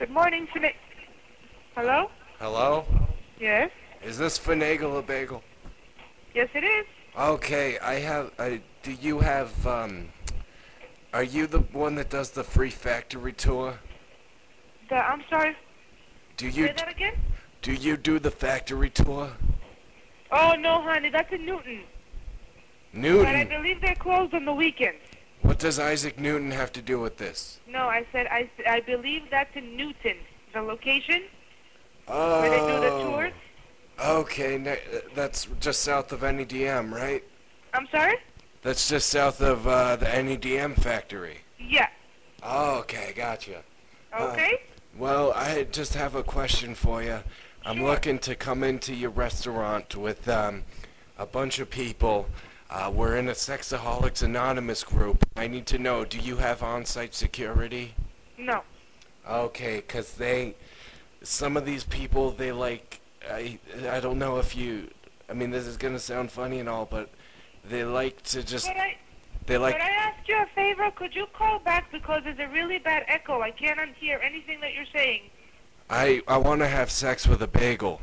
Good morning, Hello? Hello? Yes? Is this Finagle a Bagel? Yes, it is. Okay, do you have, are you the one that does the free factory tour? I'm sorry. Do you, Say that again? do you do the factory tour? Oh, no, honey, that's in Newton. But I Newton? believe they're closed on the weekends. What does Isaac Newton have to do with this? No, I said I believe that's in Newton, the location where they do the tours. Okay, that's just south of NEDM, right? I'm sorry? That's just south of the NEDM factory. Yeah. Oh, okay, gotcha. Okay. Well, I just have a question for you. I'm Sure. looking to come into your restaurant with a bunch of people. We're in a Sexaholics Anonymous group. I need to know, do you have on-site security? No. Okay, 'cause some of these people, I don't know if I mean, this is gonna sound funny and all, but they like to just, Could I ask you a favor? Could you call back because there's a really bad echo. I can't hear anything that you're saying. I want to have sex with a bagel.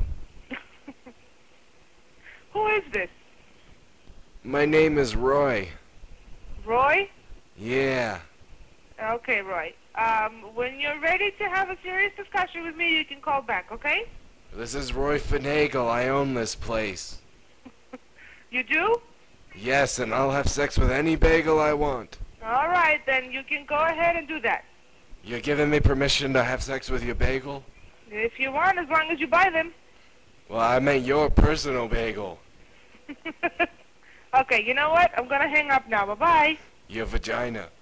Who is this? My name is Roy. Roy? Yeah. Okay, Roy. When you're ready to have a serious discussion with me, you can call back, okay? This is Roy Finagle. I own this place. You do? Yes, and I'll have sex with any bagel I want. All right, then you can go ahead and do that. You're giving me permission to have sex with your bagel? If you want, as long as you buy them. Well, I meant your personal bagel. Okay, you know what? I'm going to hang up now. Bye-bye. Your vagina.